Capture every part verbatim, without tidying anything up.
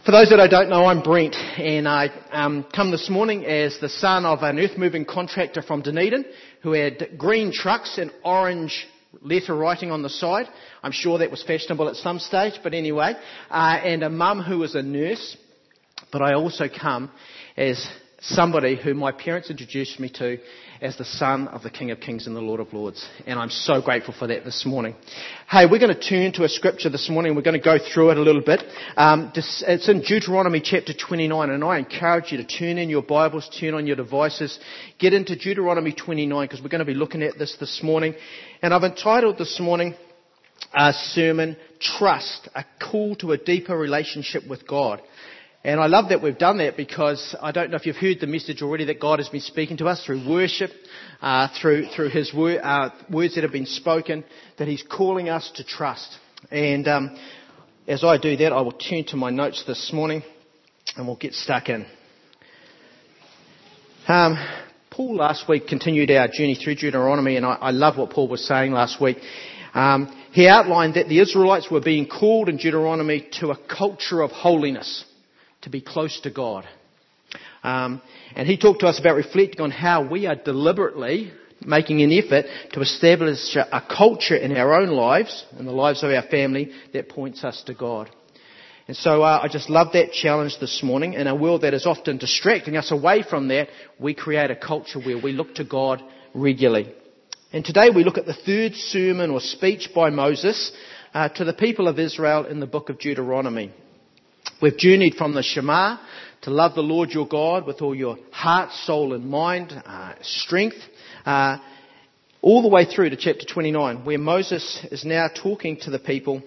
For those that I don't know, I'm Brent, and I um, come this morning as the son of an earth-moving contractor from Dunedin who had green trucks and orange letter writing on the side. I'm sure that was fashionable at some stage, but anyway, uh, and a mum who was a nurse. But I also come as somebody who my parents introduced me to as the son of the King of Kings and the Lord of Lords. And I'm so grateful for that this morning. Hey, we're going to turn to a scripture this morning. We're going to go through it a little bit. Um, it's in Deuteronomy chapter twenty-nine, and I encourage you to turn in your Bibles, turn on your devices, get into Deuteronomy twenty-nine, because we're going to be looking at this this morning. And I've entitled this morning our sermon, Trust, a Call to a Deeper Relationship with God. And I love that we've done that, because I don't know if you've heard the message already that God has been speaking to us through worship, uh, through through His word, uh, words that have been spoken, that He's calling us to trust. And um, as I do that, I will turn to my notes this morning, and we'll get stuck in. Um, Paul last week continued our journey through Deuteronomy, and I, I love what Paul was saying last week. Um, he outlined that the Israelites were being called in Deuteronomy to a culture of holiness, to be close to God. Um, and he talked to us about reflecting on how we are deliberately making an effort to establish a culture in our own lives and the lives of our family that points us to God. And so uh, I just love that challenge this morning. In a world that is often distracting us away from that, we create a culture where we look to God regularly. And today we look at the third sermon or speech by Moses uh, to the people of Israel in the book of Deuteronomy. We've journeyed from the Shema, to love the Lord your God with all your heart, soul and mind, uh, strength, uh, all the way through to chapter twenty-nine, where Moses is now talking to the people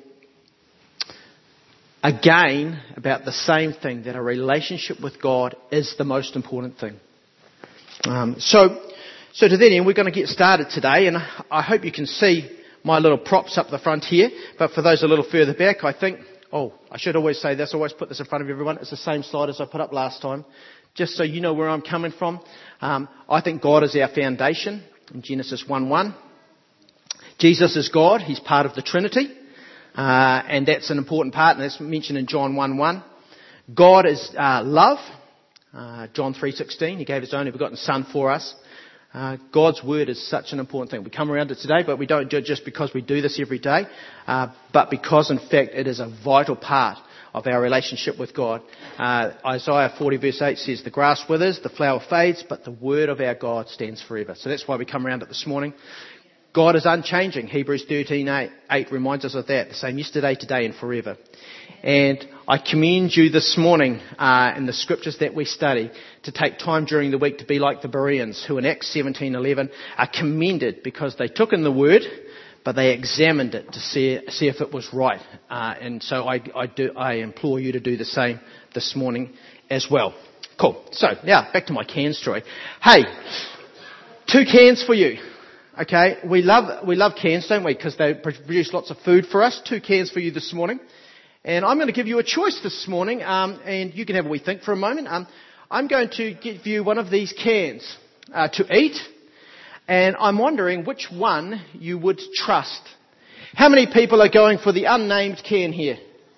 again about the same thing, that a relationship with God is the most important thing. Um, so, so to that end, we're going to get started today, and I hope you can see my little props up the front here, but for those a little further back, I think... Oh, I should always say this, I always put this in front of everyone. It's the same slide as I put up last time. Just so you know where I'm coming from. Um, I think God is our foundation in Genesis one one. Jesus is God. He's part of the Trinity. Uh, and that's an important part, and that's mentioned in John one one. God is uh, love. Uh, John three sixteen. He gave His only begotten Son for us. Uh, God's word is such an important thing. We come around to it today, but we don't do it just because we do this every day, uh, but because, in fact, it is a vital part of our relationship with God. Uh, Isaiah forty verse eight says, the grass withers, the flower fades, but the word of our God stands forever. So that's why we come around it this morning. God is unchanging. Hebrews thirteen eight reminds us of that. The same yesterday, today and forever. And I commend you this morning uh, in the scriptures that we study to take time during the week to be like the Bereans, who in Acts seventeen eleven are commended because they took in the word, but they examined it to see see if it was right. Uh, and so I, I do I implore you to do the same this morning as well. Cool. So now back to my can story. Hey, two cans for you. Okay, we love we love cans, don't we? Because they produce lots of food for us. Two cans for you this morning. And I'm going to give you a choice this morning, um, and you can have a wee think for a moment. Um, I'm going to give you one of these cans uh, to eat, and I'm wondering which one you would trust. How many people are going for the unnamed can here?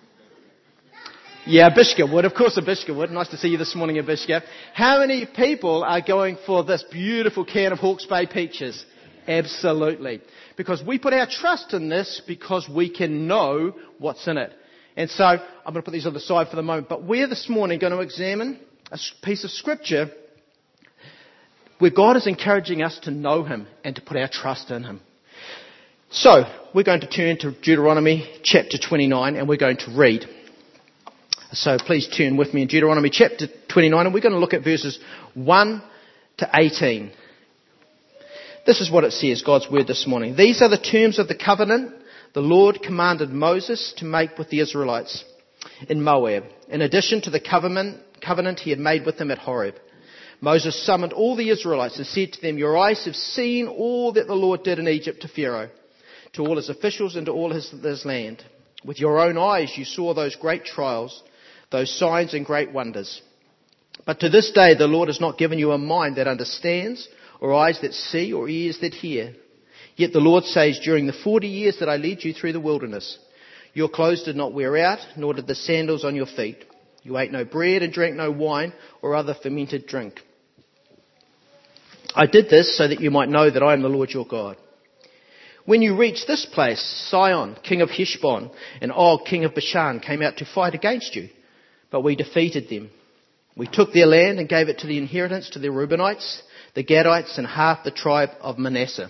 Yeah, Bishka would. Of course a Bishka would. Nice to see you this morning, a Bishka. How many people are going for this beautiful can of Hawke's Bay peaches? Absolutely. Because we put our trust in this because we can know what's in it. And so, I'm going to put these on the side for the moment, but we're this morning going to examine a piece of scripture where God is encouraging us to know Him and to put our trust in Him. So, we're going to turn to Deuteronomy chapter twenty-nine and we're going to read. So please turn with me in Deuteronomy chapter twenty-nine, and we're going to look at verses one to eighteen. This is what it says, God's word this morning. These are the terms of the covenant the Lord commanded Moses to make with the Israelites in Moab, in addition to the covenant, covenant he had made with them at Horeb. Moses summoned all the Israelites and said to them, your eyes have seen all that the Lord did in Egypt to Pharaoh, to all his officials and to all his, his land. With your own eyes you saw those great trials, those signs and great wonders. But to this day the Lord has not given you a mind that understands, or eyes that see, or ears that hear. Yet the Lord says, during the forty years that I led you through the wilderness, your clothes did not wear out, nor did the sandals on your feet. You ate no bread and drank no wine or other fermented drink. I did this so that you might know that I am the Lord your God. When you reach this place, Sihon, king of Heshbon, and Og, king of Bashan, came out to fight against you, but we defeated them. We took their land and gave it to the inheritance to the Reubenites, the Gadites, and half the tribe of Manasseh.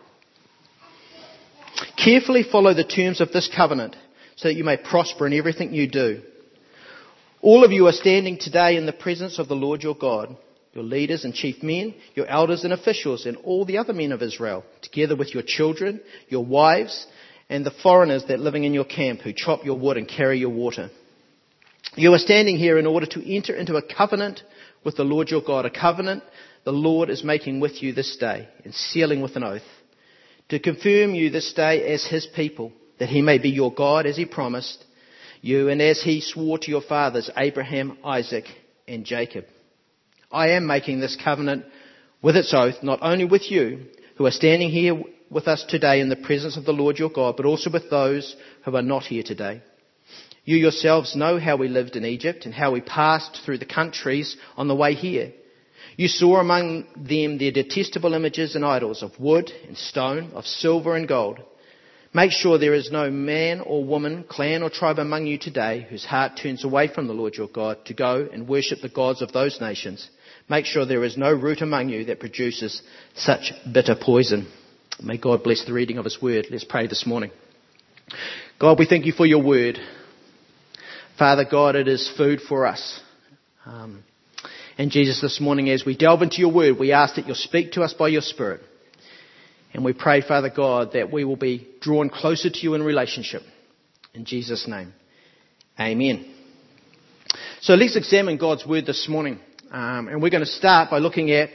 Carefully follow the terms of this covenant so that you may prosper in everything you do. All of you are standing today in the presence of the Lord your God, your leaders and chief men, your elders and officials, and all the other men of Israel, together with your children, your wives, and the foreigners that are living in your camp who chop your wood and carry your water. You are standing here in order to enter into a covenant with the Lord your God, a covenant the Lord is making with you this day and sealing with an oath, to confirm you this day as his people, that he may be your God as he promised you and as he swore to your fathers, Abraham, Isaac, and Jacob. I am making this covenant with its oath, not only with you who are standing here with us today in the presence of the Lord your God, but also with those who are not here today. You yourselves know how we lived in Egypt and how we passed through the countries on the way here. You saw among them their detestable images and idols of wood and stone, of silver and gold. Make sure there is no man or woman, clan or tribe among you today whose heart turns away from the Lord your God to go and worship the gods of those nations. Make sure there is no root among you that produces such bitter poison. May God bless the reading of his word. Let's pray this morning. God, we thank you for your word. Father God, it is food for us. Um, and Jesus, this morning as we delve into your word, we ask that you'll speak to us by your Spirit. And we pray, Father God, that we will be drawn closer to you in relationship. In Jesus' name, amen. So let's examine God's word this morning. Um, and we're going to start by looking at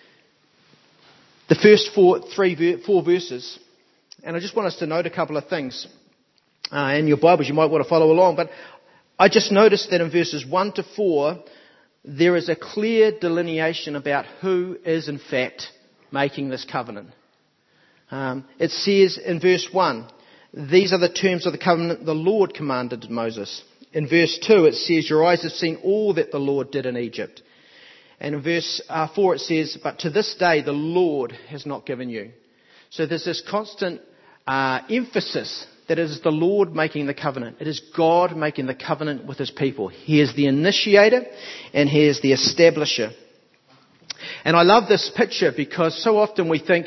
the first four, three, four verses. And I just want us to note a couple of things. Uh, in your Bibles, you might want to follow along. But I just noticed that in verses one to four, there is a clear delineation about who is in fact making this covenant. Um, it says in verse one, these are the terms of the covenant the Lord commanded Moses. In verse two, it says, your eyes have seen all that the Lord did in Egypt. And in verse uh, four, it says, but to this day the Lord has not given you. So there's this constant uh, emphasis that it is the Lord making the covenant. It is God making the covenant with his people. He is the initiator and he is the establisher. And I love this picture because so often we think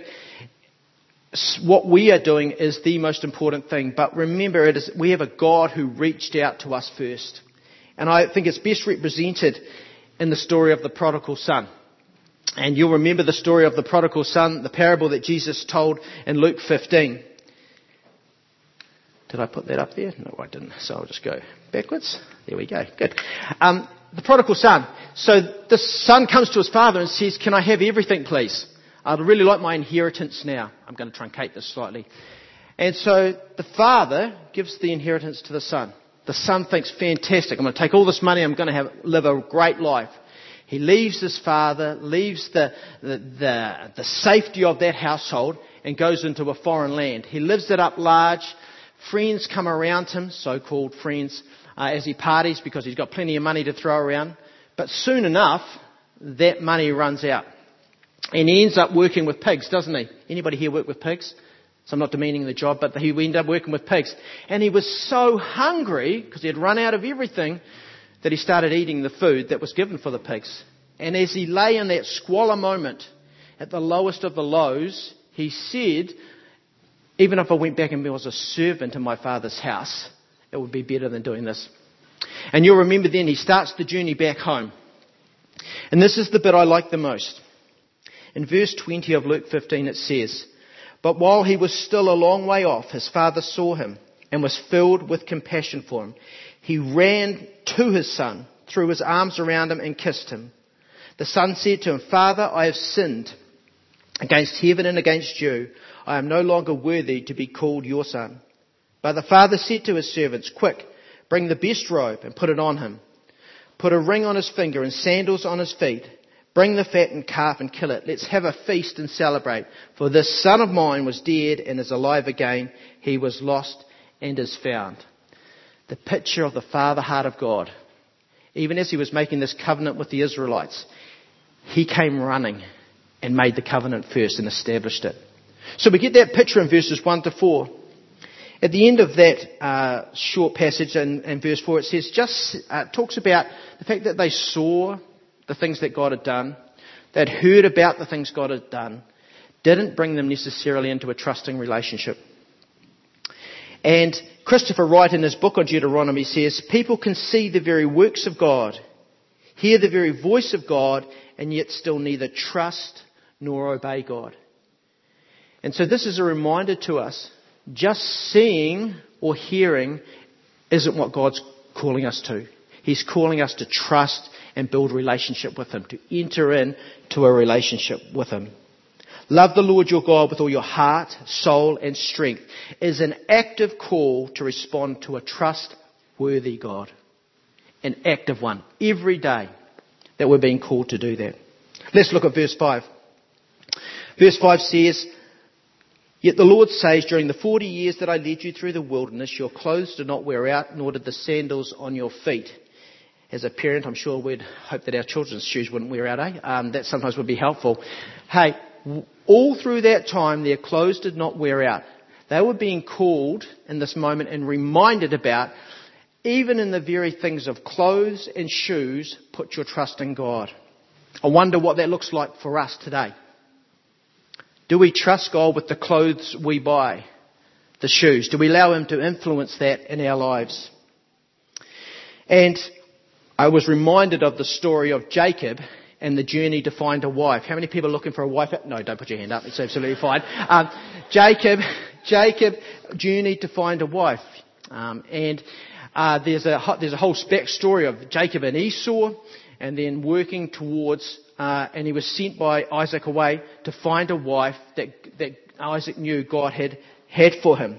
what we are doing is the most important thing. But remember, it is, we have a God who reached out to us first. And I think it's best represented in the story of the prodigal son. And you'll remember the story of the prodigal son, the parable that Jesus told in Luke fifteen. Did I put that up there? No, I didn't. So I'll just go backwards. There we go. Good. Um, the prodigal son. So the son comes to his father and says, can I have everything, please? I'd really like my inheritance now. I'm going to truncate this slightly. And so the father gives the inheritance to the son. The son thinks, fantastic, I'm going to take all this money, I'm going to have, live a great life. He leaves his father, leaves the, the, the, the safety of that household and goes into a foreign land. He lives it up large. Friends come around him, so-called friends, uh, as he parties because he's got plenty of money to throw around. But soon enough, that money runs out. And he ends up working with pigs, doesn't he? Anybody here work with pigs? So I'm not demeaning the job, but he ended up working with pigs. And he was so hungry, because he had run out of everything, that he started eating the food that was given for the pigs. And as he lay in that squalor moment, at the lowest of the lows, he said, even if I went back and was a servant in my father's house, it would be better than doing this. And you'll remember then he starts the journey back home. And this is the bit I like the most. In verse twenty of Luke fifteen it says, but while he was still a long way off, his father saw him and was filled with compassion for him. He ran to his son, threw his arms around him and kissed him. The son said to him, Father, I have sinned against heaven and against you. I am no longer worthy to be called your son. But the father said to his servants, quick, bring the best robe and put it on him. Put a ring on his finger and sandals on his feet. Bring the fattened calf and kill it. Let's have a feast and celebrate. For this son of mine was dead and is alive again. He was lost and is found. The picture of the father heart of God. even as he was making this covenant with the Israelites, he came running and made the covenant first and established it. So we get that picture in verses one to four. At the end of that uh, short passage in, in verse four, it says, just uh, talks about the fact that they saw the things that God had done, they'd heard about the things God had done, didn't bring them necessarily into a trusting relationship. And Christopher Wright in his book on Deuteronomy says, people can see the very works of God, hear the very voice of God, and yet still neither trust nor obey God. And so this is a reminder to us, just seeing or hearing isn't what God's calling us to. He's calling us to trust and build a relationship with Him, to enter into a relationship with Him. Love the Lord your God with all your heart, soul and strength is an active call to respond to a trustworthy God. An active one. Every day that we're being called to do that. Let's look at verse five. Verse five says, yet the Lord says, during the forty years that I led you through the wilderness, your clothes did not wear out, nor did the sandals on your feet. As a parent, I'm sure we'd hope that our children's shoes wouldn't wear out, eh? Um, that sometimes would be helpful. Hey, all through that time, their clothes did not wear out. They were being called in this moment and reminded about, even in the very things of clothes and shoes, put your trust in God. I wonder what that looks like for us today. Do we trust God with the clothes we buy, the shoes? Do we allow Him to influence that in our lives? And I was reminded of the story of Jacob and the journey to find a wife. How many people are looking for a wife? No, don't put your hand up. It's absolutely fine. Um, Jacob, Jacob journeyed to find a wife. Um, and uh, there's a there's a whole backstory of Jacob and Esau, and then working towards, uh, and he was sent by Isaac away to find a wife that that Isaac knew God had had for him.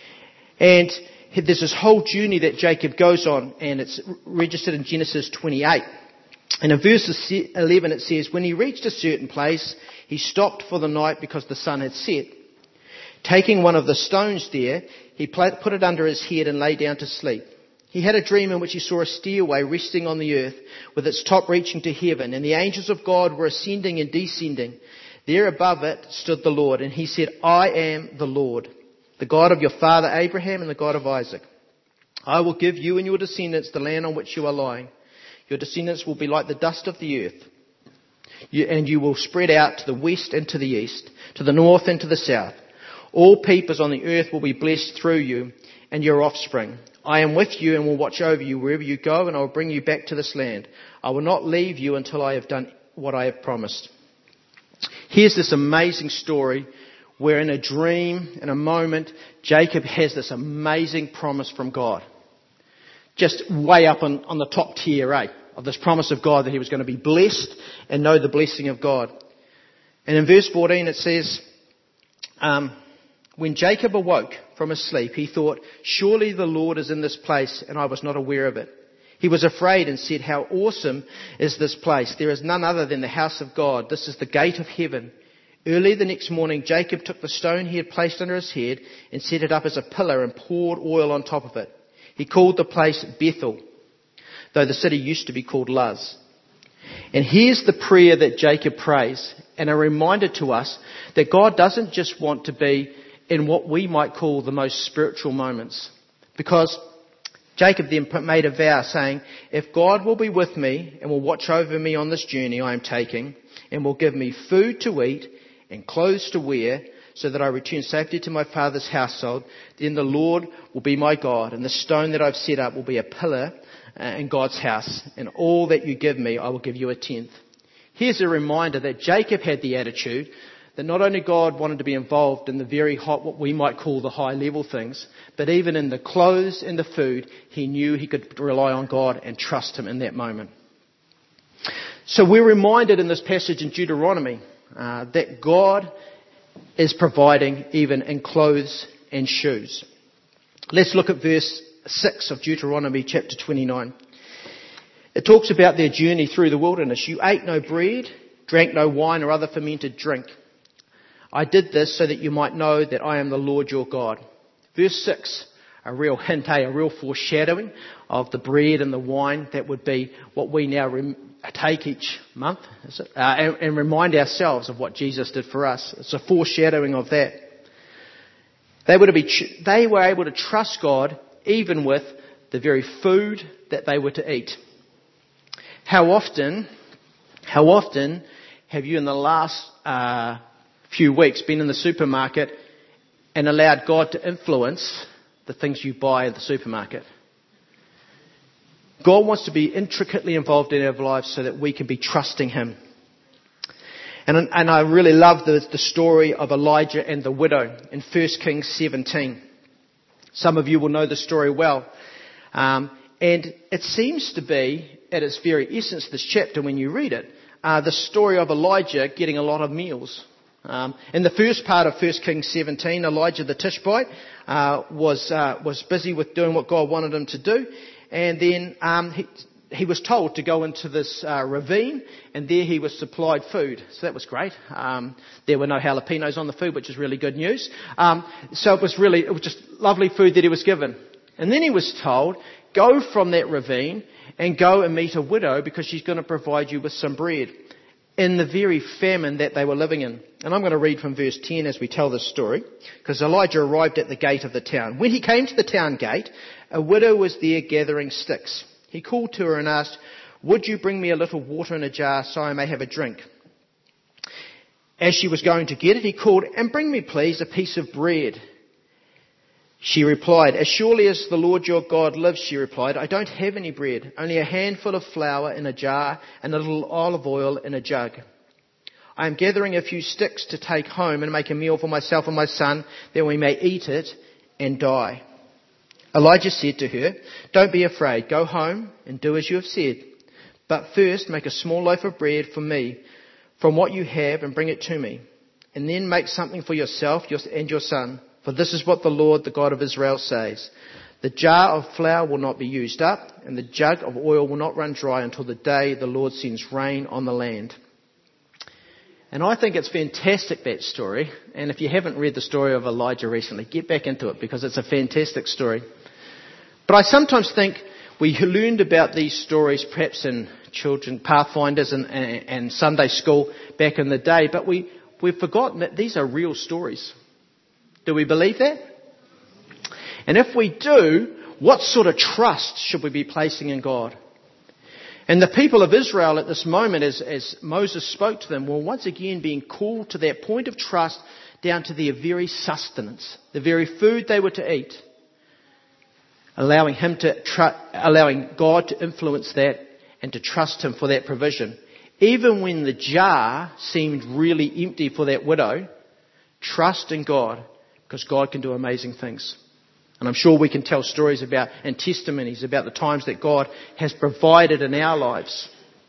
And there's this whole journey that Jacob goes on, and it's registered in Genesis twenty-eight. And in verse eleven it says, when he reached a certain place, he stopped for the night because the sun had set. Taking one of the stones there, he put it under his head and lay down to sleep. He had a dream in which he saw a stairway resting on the earth, with its top reaching to heaven, and the angels of God were ascending and descending. There above it stood the Lord, and he said, I am the Lord, the God of your father Abraham and the God of Isaac. I will give you and your descendants the land on which you are lying. Your descendants will be like the dust of the earth, you, and you will spread out to the west and to the east, to the north and to the south. All peoples on the earth will be blessed through you and your offspring. I am with you and will watch over you wherever you go, and I will bring you back to this land. I will not leave you until I have done what I have promised. Here's this amazing story where in a dream, in a moment, Jacob has this amazing promise from God. Just way up on, on the top tier, eh, of this promise of God that he was going to be blessed and know the blessing of God. And in verse fourteen it says, um, when Jacob awoke from his sleep, he thought, surely the Lord is in this place, and I was not aware of it. He was afraid and said, how awesome is this place? There is none other than the house of God. This is the gate of heaven. Early the next morning, Jacob took the stone he had placed under his head and set it up as a pillar and poured oil on top of it. He called the place Bethel, though the city used to be called Luz. And here's the prayer that Jacob prays, and a reminder to us that God doesn't just want to be in what we might call the most spiritual moments. Because Jacob then made a vow saying, if God will be with me and will watch over me on this journey I am taking, and will give me food to eat and clothes to wear, so that I return safely to my father's household, then the Lord will be my God, and the stone that I've set up will be a pillar in God's house, and all that you give me, I will give you a tenth. Here's a reminder that Jacob had the attitude that not only God wanted to be involved in the very hot, what we might call the high level things, but even in the clothes and the food, he knew he could rely on God and trust Him in that moment. So we're reminded in this passage in Deuteronomy uh, that God is providing even in clothes and shoes. Let's look at verse six of Deuteronomy chapter twenty-nine. It talks about their journey through the wilderness. You ate no bread, drank no wine or other fermented drink. I did this so that you might know that I am the Lord your God. Verse six a real hint, eh, a real foreshadowing of the bread and the wine that would be what we now rem- take each month, is it? Uh, and, and remind ourselves of what Jesus did for us. It's a foreshadowing of that. They were to be, tr- they were able to trust God even with the very food that they were to eat. How often, how often have you in the last uh, few weeks been in the supermarket and allowed God to influence the things you buy at the supermarket? God wants to be intricately involved in our lives so that we can be trusting Him. And, and I really love the, the story of Elijah and the widow in First Kings seventeen. Some of you will know the story well. Um, and it seems to be, at its very essence, this chapter, when you read it, uh, the story of Elijah getting a lot of meals. Um, in the first part of First Kings seventeen, Elijah the Tishbite uh, was uh, was busy with doing what God wanted him to do. And then um, he, he was told to go into this uh, ravine, and there he was supplied food. So that was great. Um, there were no jalapenos on the food, which is really good news. Um, so it was really, it was just lovely food that he was given. And then he was told, go from that ravine and go and meet a widow because she's going to provide you with some bread in the very famine that they were living in. And I'm going to read from verse ten as we tell this story, because Elijah arrived at the gate of the town. When he came to the town gate, a widow was there gathering sticks. He called to her and asked, would you bring me a little water in a jar so I may have a drink? As she was going to get it, he called, and bring me please a piece of bread. She replied, as surely as the Lord your God lives, she replied, I don't have any bread, only a handful of flour in a jar and a little olive oil in a jug. I am gathering a few sticks to take home and make a meal for myself and my son, that we may eat it and die. Elijah said to her, don't be afraid, go home and do as you have said. But first make a small loaf of bread for me from what you have and bring it to me. And then make something for yourself and your son. For this is what the Lord, the God of Israel, says. The jar of flour will not be used up, and the jug of oil will not run dry until the day the Lord sends rain on the land. And I think it's fantastic, that story. And if you haven't read the story of Elijah recently, get back into it, because it's a fantastic story. But I sometimes think we learned about these stories perhaps in children, Pathfinders and, and, and Sunday school back in the day, but we, we've forgotten that these are real stories. Do we believe that? And if we do, what sort of trust should we be placing in God? And the people of Israel at this moment, as, as Moses spoke to them, were once again being called to that point of trust down to their very sustenance, the very food they were to eat, allowing him to tr- allowing God to influence that and to trust Him for that provision. Even when the jar seemed really empty for that widow, trust in God, because God can do amazing things. And I'm sure we can tell stories about and testimonies about the times that God has provided in our lives.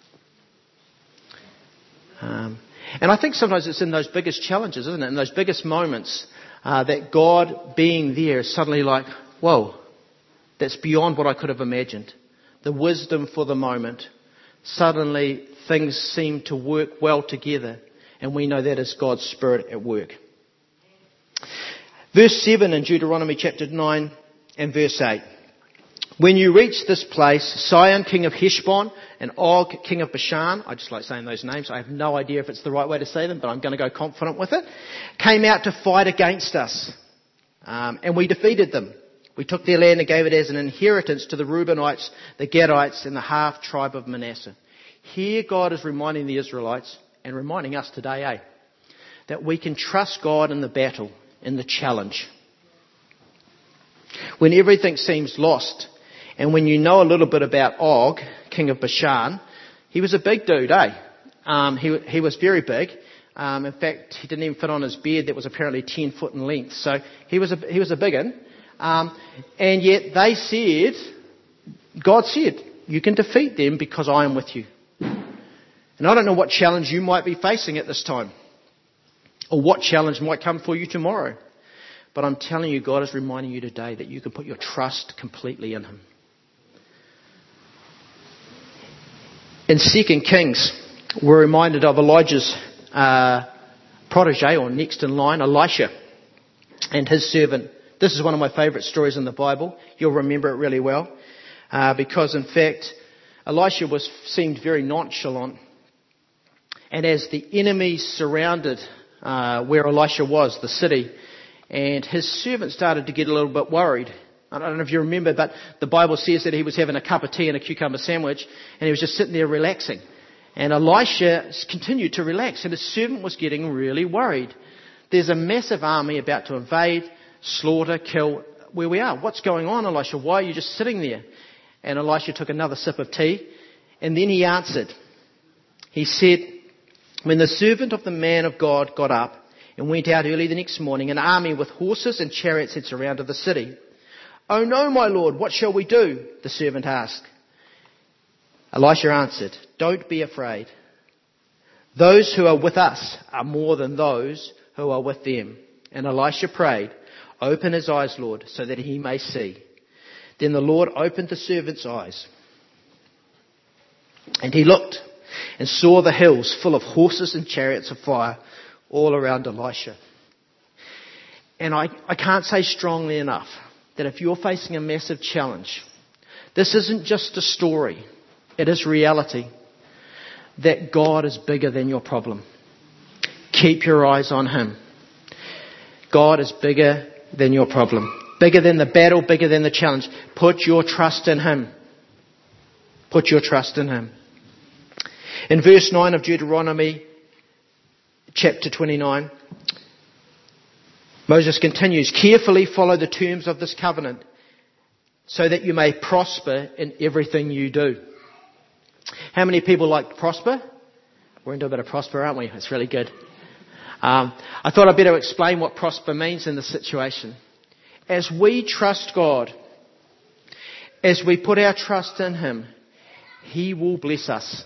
Um, and I think sometimes it's in those biggest challenges, isn't it? In those biggest moments uh, that God being there is suddenly like, whoa, that's beyond what I could have imagined. The wisdom for the moment. Suddenly things seem to work well together. And we know that is God's Spirit at work. Verse seven in Deuteronomy chapter nine and verse eight. When you reach this place, Sihon, king of Heshbon, and Og, king of Bashan, I just like saying those names. I have no idea if it's the right way to say them, but I'm going to go confident with it, came out to fight against us. Um, and we defeated them. We took their land and gave it as an inheritance to the Reubenites, the Gadites, and the half tribe of Manasseh. Here God is reminding the Israelites, and reminding us today, eh, that we can trust God in the battle, in the challenge. When everything seems lost, and when you know a little bit about Og, king of Bashan, he was a big dude, eh? Um, he, he was very big. Um, in fact, he didn't even fit on his beard that was apparently ten foot in length. So he was a, he was a big one. Um, and yet they said, God said, you can defeat them because I am with you. And I don't know what challenge you might be facing at this time, or what challenge might come for you tomorrow. But I'm telling you, God is reminding you today that you can put your trust completely in Him. In Second Kings, we're reminded of Elijah's uh, protege, or next in line, Elisha, and his servant, This is one of my favourite stories in the Bible. You'll remember it really well. Uh, because in fact, Elisha was seemed very nonchalant. And as the enemies surrounded uh, where Elisha was, the city, and his servant started to get a little bit worried. I don't know if you remember, but the Bible says that he was having a cup of tea and a cucumber sandwich, and he was just sitting there relaxing. And Elisha continued to relax, and his servant was getting really worried. There's a massive army about to invade, slaughter, kill where we are. What's going on, Elisha? Why are you just sitting there? And Elisha took another sip of tea, and then he answered. He said, when the servant of the man of God got up and went out early the next morning, an army with horses and chariots had surrounded the city. Oh no, my lord, what shall we do? The servant asked. Elisha answered, don't be afraid. Those who are with us are more than those who are with them. And Elisha prayed, open his eyes, Lord, so that he may see. Then the Lord opened the servant's eyes. And he looked and saw the hills full of horses and chariots of fire all around Elisha. And I, I can't say strongly enough that if you're facing a massive challenge, this isn't just a story. It is reality that God is bigger than your problem. Keep your eyes on him. God is bigger than your problem. Bigger than the battle, bigger than the challenge. Put your trust in him. Put your trust in him. In verse nine of Deuteronomy chapter twenty-nine, Moses continues, carefully follow the terms of this covenant so that you may prosper in everything you do. How many people like to prosper? We're into a bit of prosper, aren't we? It's really good. Um, I thought I'd better explain what prosper means in this situation. As we trust God, as we put our trust in him, he will bless us.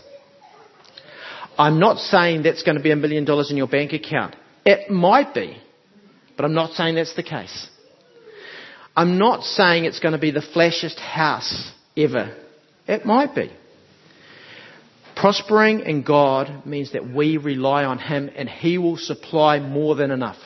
I'm not saying that's going to be a million dollars in your bank account. It might be, but I'm not saying that's the case. I'm not saying it's going to be the flashiest house ever. It might be. Prospering in God means that we rely on him and he will supply more than enough.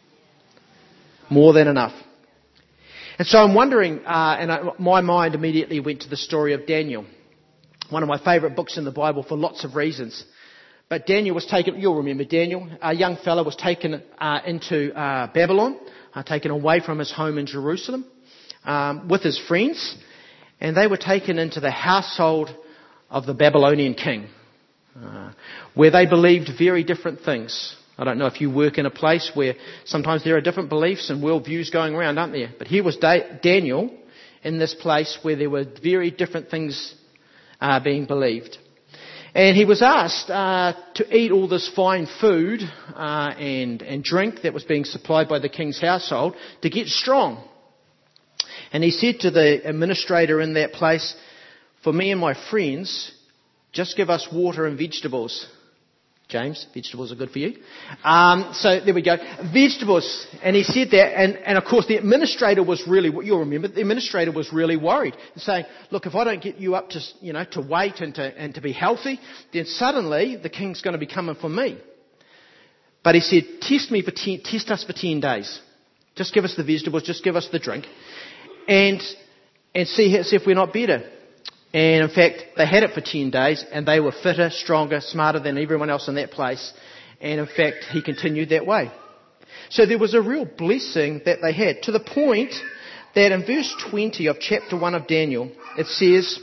More than enough. And so I'm wondering, uh, and I, my mind immediately went to the story of Daniel. One of my favourite books in the Bible for lots of reasons. But Daniel was taken, you'll remember Daniel, a young fellow was taken uh, into uh, Babylon, uh, taken away from his home in Jerusalem um, with his friends. And they were taken into the household of the Babylonian king, uh, where they believed very different things. I don't know if you work in a place where sometimes there are different beliefs and worldviews going around, aren't there? But here was da- Daniel in this place where there were very different things uh, being believed. And he was asked uh, to eat all this fine food uh, and, and drink that was being supplied by the king's household to get strong. And he said to the administrator in that place, for me and my friends, just give us water and vegetables. James, vegetables are good for you. Um, so there we go. Vegetables. And he said that, and, and of course the administrator was really, you'll remember, the administrator was really worried, saying, look, if I don't get you up to, you know, to weight and to, and to be healthy, then suddenly the king's going to be coming for me. But he said, test me for ten, test us for ten days. Just give us the vegetables, just give us the drink, and, and see, see if we're not better. And in fact, they had it for ten days and they were fitter, stronger, smarter than everyone else in that place. And in fact, he continued that way. So there was a real blessing that they had, to the point that in verse twenty of chapter one of Daniel, it says,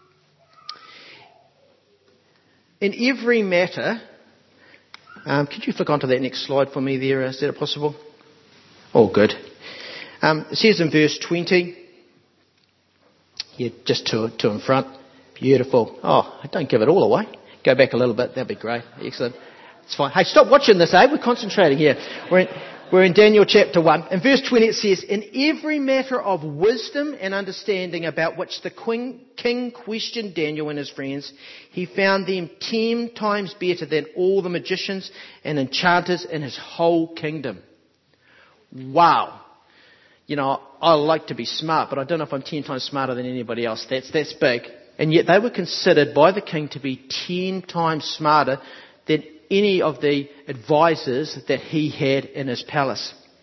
in every matter, um, could you flick onto that next slide for me there? Is that possible? Oh, good. Um, it says in verse twenty, yeah, just to, to in front. Beautiful. Oh, don't give it all away. Go back a little bit. That'd be great. Excellent. It's fine. Hey, stop watching this, eh? We're concentrating here. We're in, we're in Daniel chapter one. In verse twenty it says, in every matter of wisdom and understanding about which the king, king questioned Daniel and his friends, he found them ten times better than all the magicians and enchanters in his whole kingdom. Wow. You know, I like to be smart, but I don't know if I'm ten times smarter than anybody else. That's that's big. And yet they were considered by the king to be ten times smarter than any of the advisors that he had in his palace.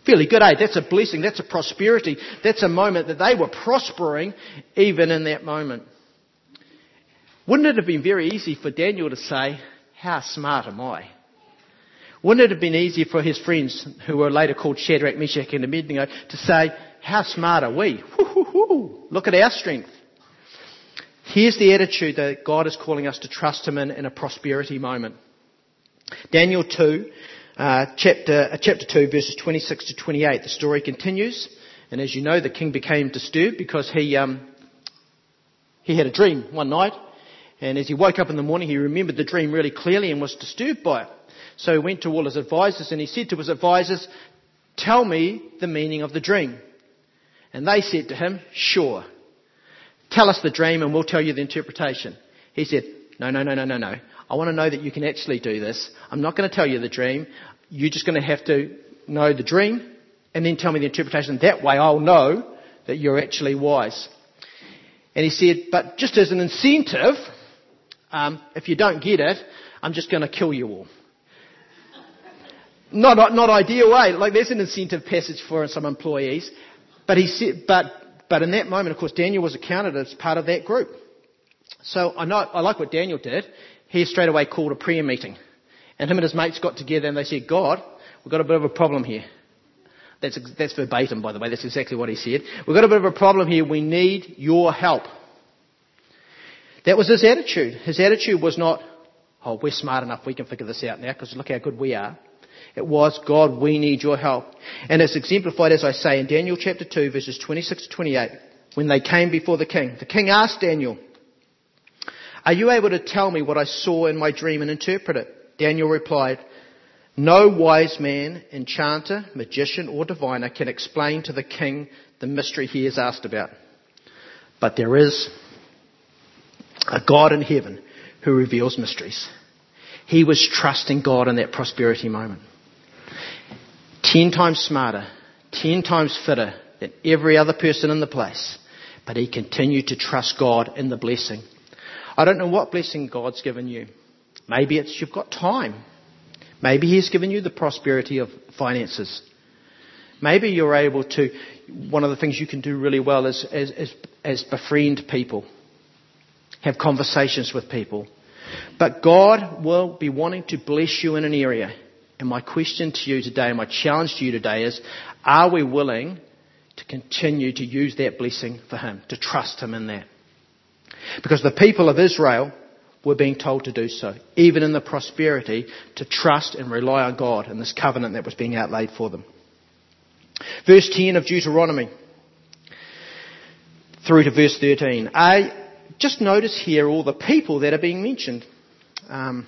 fairly good, eh? That's a blessing. That's a prosperity. That's a moment that they were prospering even in that moment. Wouldn't it have been very easy for Daniel to say, how smart am I? Wouldn't it have been easier for his friends, who were later called Shadrach, Meshach and Abednego, to say, how smart are we? Woo-hoo-hoo. Look at our strength. Here's the attitude that God is calling us to trust him in in a prosperity moment. Daniel two, uh, chapter, uh, chapter two, verses twenty-six to twenty-eight. The story continues. And as you know, the king became disturbed because he, um, he had a dream one night. And as he woke up in the morning, he remembered the dream really clearly and was disturbed by it. So he went to all his advisors and he said to his advisors, tell me the meaning of the dream. And they said to him, sure. Tell us the dream and we'll tell you the interpretation. He said, no, no, no, no, no, no. I want to know that you can actually do this. I'm not going to tell you the dream. You're just going to have to know the dream and then tell me the interpretation. That way I'll know that you're actually wise. And he said, but just as an incentive, um, if you don't get it, I'm just going to kill you all. Not, not, not ideal, eh? Like there's an incentive passage for some employees. But he said, but, but in that moment, of course, Daniel was accounted as part of that group. So I know, I like what Daniel did. He straight away called a prayer meeting. And him and his mates got together and they said, God, we've got a bit of a problem here. That's, that's verbatim, by the way. That's exactly what he said. We've got a bit of a problem here. We need your help. That was his attitude. His attitude was not, oh, we're smart enough. We can figure this out now because look how good we are. It was, God, we need your help. And it's exemplified, as I say, in Daniel chapter two, verses twenty-six to twenty-eight. When they came before the king, the king asked Daniel, are you able to tell me what I saw in my dream and interpret it? Daniel replied, no wise man, enchanter, magician or diviner can explain to the king the mystery he has asked about. But there is a God in heaven who reveals mysteries. He was trusting God in that prosperity moment. Ten times smarter, ten times fitter than every other person in the place. But he continued to trust God in the blessing. I don't know what blessing God's given you. Maybe it's you've got time. Maybe he's given you the prosperity of finances. Maybe you're able to, one of the things you can do really well is, is, is, is befriend people. Have conversations with people. But God will be wanting to bless you in an area. And my question to you today, my challenge to you today is, are we willing to continue to use that blessing for him, to trust him in that? Because the people of Israel were being told to do so, even in the prosperity, to trust and rely on God in this covenant that was being outlaid for them. Verse ten of Deuteronomy through to verse thirteen. I just notice here all the people that are being mentioned. Um,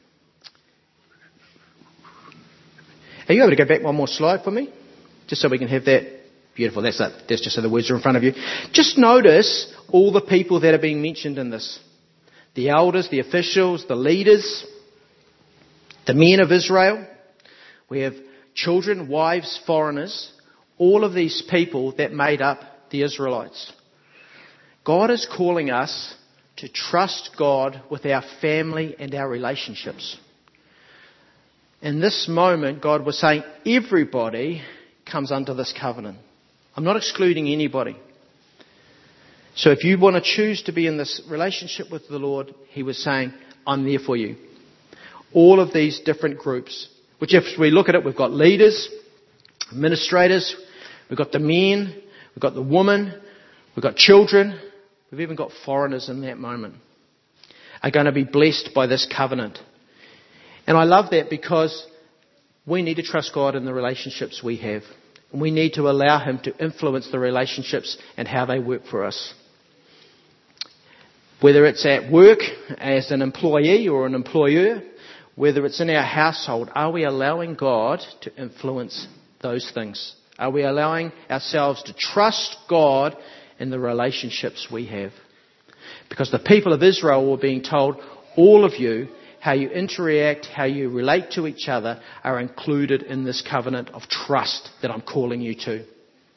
are you able to go back one more slide for me? Just so we can have that. Beautiful. That's it. That's just so the words are in front of you. Just notice all the people that are being mentioned in this. The elders, the officials, the leaders, the men of Israel. We have children, wives, foreigners. All of these people that made up the Israelites. God is calling us to trust God with our family and our relationships. In this moment, God was saying everybody comes under this covenant. I'm not excluding anybody. So if you want to choose to be in this relationship with the Lord, he was saying, I'm there for you. All of these different groups, which if we look at it, we've got leaders, administrators, we've got the men, we've got the women, we've got children, we've even got foreigners in that moment, are going to be blessed by this covenant. And I love that because we need to trust God in the relationships we have. And we need to allow him to influence the relationships and how they work for us. Whether it's at work as an employee or an employer, whether it's in our household, are we allowing God to influence those things? Are we allowing ourselves to trust God in the relationships we have? Because the people of Israel were being told, all of you, how you interact, how you relate to each other are included in this covenant of trust that I'm calling you to.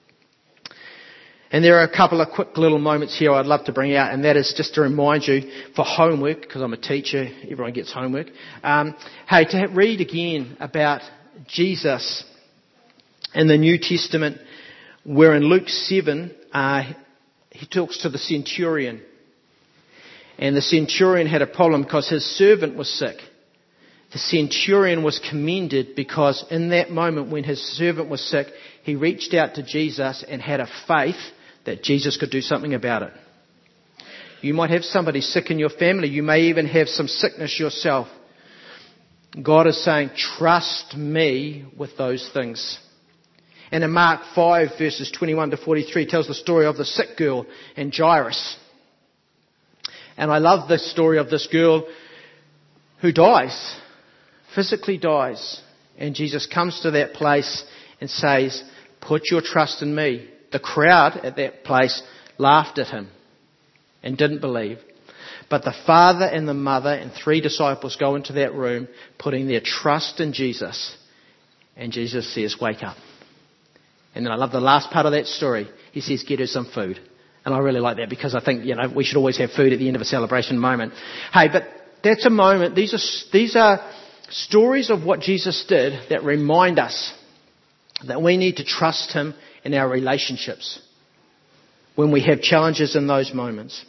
And there are a couple of quick little moments here I'd love to bring out, and that is just to remind you for homework, because I'm a teacher, everyone gets homework. Um, hey, to read again about Jesus in the New Testament, where in Luke seven, uh, he talks to the centurion. And the centurion had a problem because his servant was sick. The centurion was commended because in that moment when his servant was sick, he reached out to Jesus and had a faith that Jesus could do something about it. You might have somebody sick in your family. You may even have some sickness yourself. God is saying, trust me with those things. And in Mark five, verses twenty-one to forty-three, tells the story of the sick girl and Jairus. And I love the story of this girl who dies, physically dies. And Jesus comes to that place and says, put your trust in me. The crowd at that place laughed at him and didn't believe. But the father and the mother and three disciples go into that room, putting their trust in Jesus. And Jesus says, wake up. And then I love the last part of that story. He says, get her some food. And I really like that because I think, you know, we should always have food at the end of a celebration moment. Hey, but that's a moment. These are, these are stories of what Jesus did that remind us that we need to trust him in our relationships when we have challenges in those moments.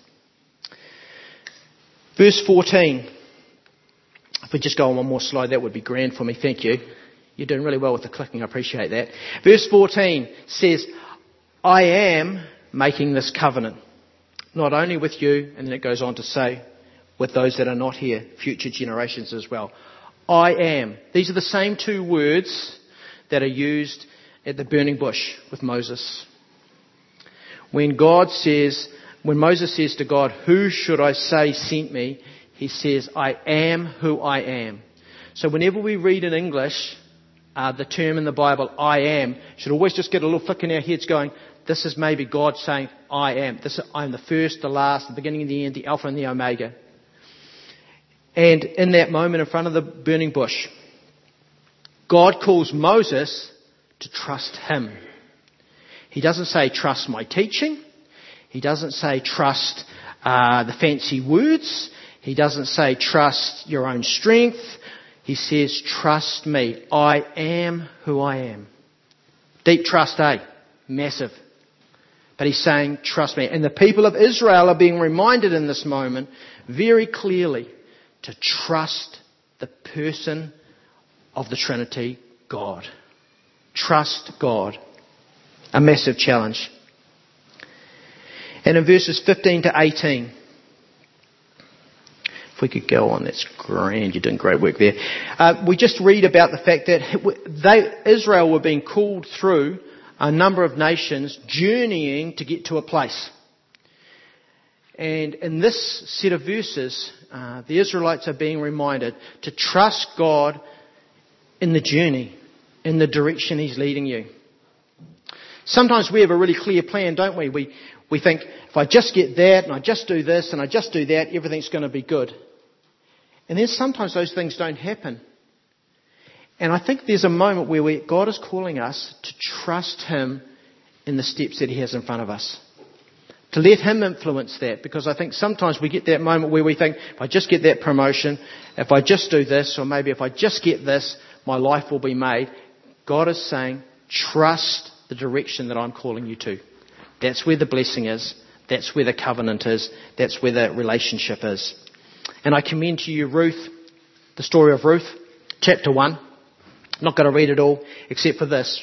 Verse fourteen. If we just go on one more slide, that would be grand for me. Thank you. You're doing really well with the clicking. I appreciate that. Verse fourteen says, I am making this covenant, not only with you, and then it goes on to say, with those that are not here, future generations as well. I am. These are the same two words that are used at the burning bush with Moses. When God says, when Moses says to God, who should I say sent me? He says, I am who I am. So whenever we read in English, uh, the term in the Bible, I am, should always just get a little flick in our heads going, this is maybe God saying, I am. This is, I'm the first, the last, the beginning and the end, the Alpha and the Omega. And in that moment in front of the burning bush, God calls Moses to trust him. He doesn't say, trust my teaching. He doesn't say, trust uh, the fancy words. He doesn't say, trust your own strength. He says, trust me. I am who I am. Deep trust, eh? Massive. But he's saying, trust me. And the people of Israel are being reminded in this moment very clearly to trust the person of the Trinity, God. Trust God. A massive challenge. And in verses fifteen to eighteen, if we could go on, that's grand. You're doing great work there. Uh, we just read about the fact that they, Israel were being called through a number of nations journeying to get to a place. And in this set of verses, uh, the Israelites are being reminded to trust God in the journey, in the direction he's leading you. Sometimes we have a really clear plan, don't we? We we think, if I just get that, and I just do this, and I just do that, everything's going to be good. And then sometimes those things don't happen. And I think there's a moment where we, God is calling us to trust him in the steps that he has in front of us. To let him influence that. Because I think sometimes we get that moment where we think, if I just get that promotion, if I just do this, or maybe if I just get this, my life will be made. God is saying, trust the direction that I'm calling you to. That's where the blessing is. That's where the covenant is. That's where the relationship is. And I commend to you Ruth, the story of Ruth, chapter one. I'm not going to read it all, except for this.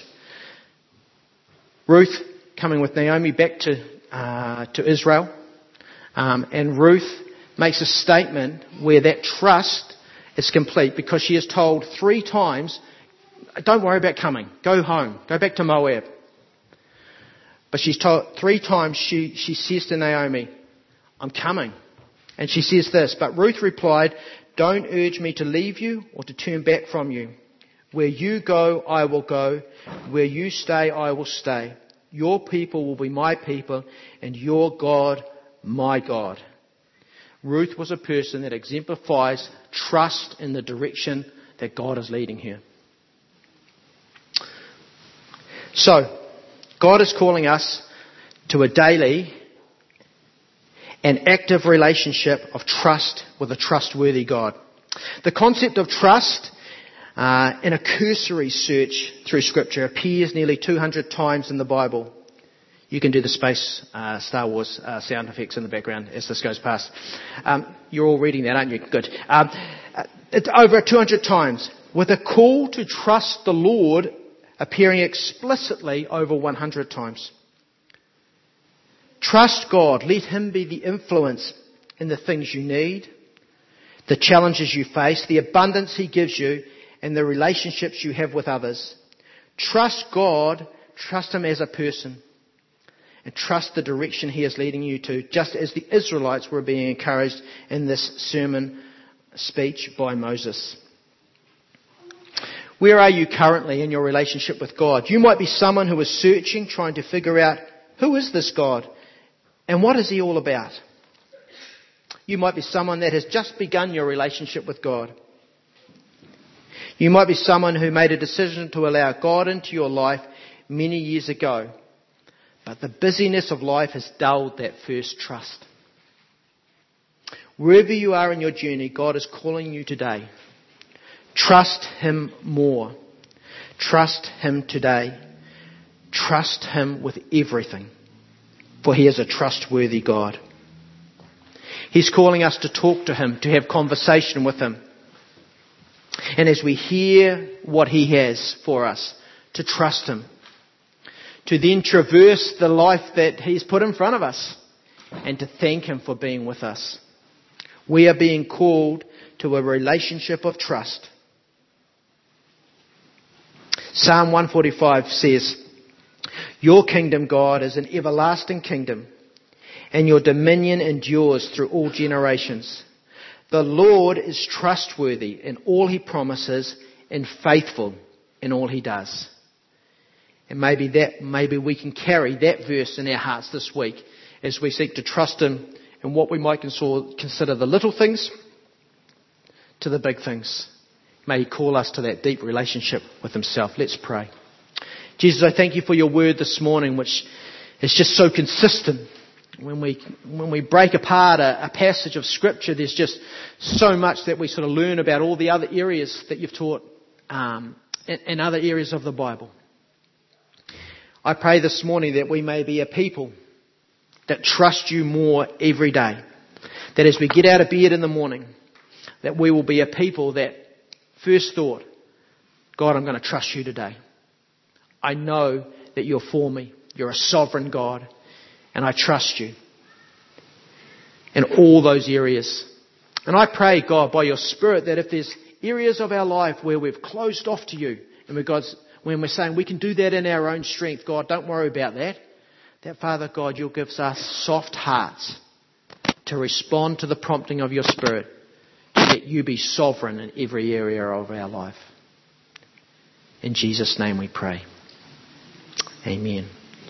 Ruth coming with Naomi back to uh, to Israel. Um, and Ruth makes a statement where that trust is complete because she is told three times, don't worry about coming. Go home. Go back to Moab. But she's told three times, she, she says to Naomi, I'm coming. And she says this, but Ruth replied, don't urge me to leave you or to turn back from you. Where you go, I will go. Where you stay, I will stay. Your people will be my people, and your God, my God. Ruth was a person that exemplifies trust in the direction that God is leading her. So, God is calling us to a daily and active relationship of trust with a trustworthy God. The concept of trust uh, in a cursory search through Scripture, appears nearly two hundred times in the Bible. You can do the space uh, Star Wars uh, sound effects in the background as this goes past. Um, you're all reading that, aren't you? Good. Um, it's over two hundred times, with a call to trust the Lord appearing explicitly over one hundred times. Trust God. Let Him be the influence in the things you need, the challenges you face, the abundance He gives you, and the relationships you have with others. Trust God. Trust Him as a person. And trust the direction He is leading you to, just as the Israelites were being encouraged in this sermon speech by Moses. Where are you currently in your relationship with God? You might be someone who is searching, trying to figure out, who is this God? And what is He all about? You might be someone that has just begun your relationship with God. You might be someone who made a decision to allow God into your life many years ago. But the busyness of life has dulled that first trust. Wherever you are in your journey, God is calling you today. Trust Him more. Trust Him today. Trust Him with everything. For He is a trustworthy God. He's calling us to talk to Him, to have conversation with Him. And as we hear what He has for us, to trust Him. To then traverse the life that He's put in front of us and to thank Him for being with us. We are being called to a relationship of trust. Psalm one forty-five says, "Your kingdom, God, is an everlasting kingdom, and your dominion endures through all generations. The Lord is trustworthy in all He promises and faithful in all He does." And maybe that, maybe we can carry that verse in our hearts this week as we seek to trust Him in what we might consider the little things to the big things. May He call us to that deep relationship with Himself. Let's pray. Jesus, I thank You for Your word this morning, which is just so consistent. When we when we break apart a, a passage of Scripture, there's just so much that we sort of learn about all the other areas that You've taught um, in, in other areas of the Bible. I pray this morning that we may be a people that trust You more every day. That as we get out of bed in the morning, that we will be a people that first thought, God, I'm going to trust You today. I know that You're for me. You're a sovereign God. And I trust You in all those areas. And I pray, God, by Your Spirit, that if there's areas of our life where we've closed off to You, and we've got, when we're saying we can do that in our own strength, God, don't worry about that. That, Father God, You'll give us soft hearts to respond to the prompting of Your Spirit, to let You be sovereign in every area of our life. In Jesus' name we pray. Amen.